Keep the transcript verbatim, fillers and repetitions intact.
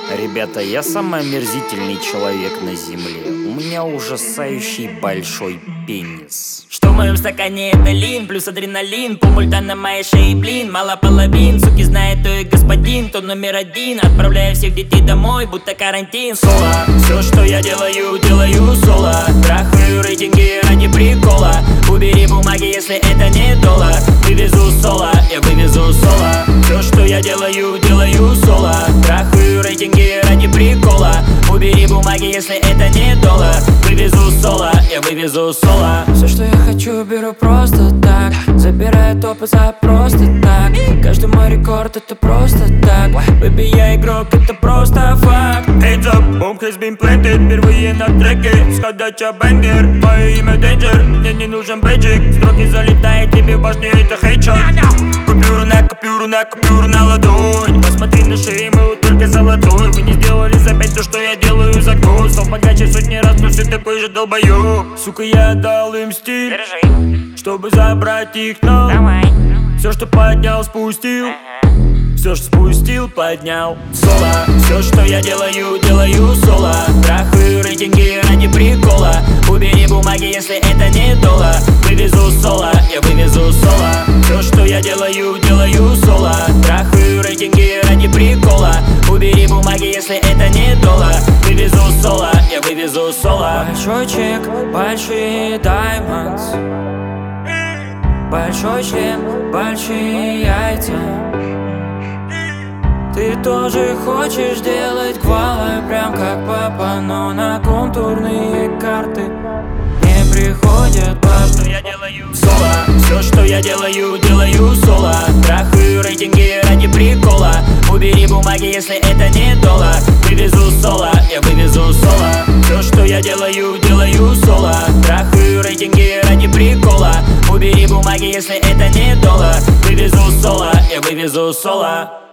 Ребята, я самый омерзительный человек на земле. У меня ужасающий большой пенис. Что в моем стакане это лин, плюс адреналин, полмульта на моей шее, блин, мало половин. Суки знает, кто и господин, кто номер один. Отправляю всех детей домой, будто карантин. Соло, все, что я делаю, делаю соло. Трахаю рейтинги ради прикола. Убери бумаги, если это не доллар. Вывезу соло, я вывезу соло. Все, что я делаю, делаю соло. Трахаю рейтинги ради прикола. Убери бумаги, если это не доллар. Вывезу соло, я вывезу соло. Все, что я хочу, беру просто так. Забираю топы за просто так. Каждый мой рекорд это просто так. Baby, я игрок, это просто факт. Hands up, bomb has been planted. Впервые на треке, сходача бенгер. Мое имя Danger, мне не нужен бэджик. Строки залетает тебе в башню, это хедшот. Купюру на купюру на купюру на ладонь. Посмотри на шею мою, только золотой. Вы не сделали за пять то, что я делаю за год. Стал богаче сотни раз, но все такой же долбоёб. Сука, я дал им стиль, Держи, чтобы забрать их, но давай. все, что поднял, спустил. Все, что спустил, поднял. Соло, все, что я делаю, делаю соло. Трахаю рейтинги ради прикола. Убери бумаги, если это не доллар. Вывезу соло, я вывезу соло. Все, что я делаю, делаю соло. Трахаю рейтинги ради прикола. Убери бумаги, если это не доллар. Вывезу соло, я вывезу соло. Большой чек, большие diamonds. Большой член, большие яйца. Ты тоже хочешь делать гвалы, прям как папа, но на контурные карты не приходят бабки. Я делаю Соло, все, что я делаю, делаю соло. Трахаю рейтинги ради прикола. Убери бумаги, если это не доллар. Вывезу соло, я вывезу соло. Все, что я делаю, делаю соло. Трахаю рейтинги ради прикола. Убери бумаги, если это не доллар. Вывезу соло, я вывезу соло.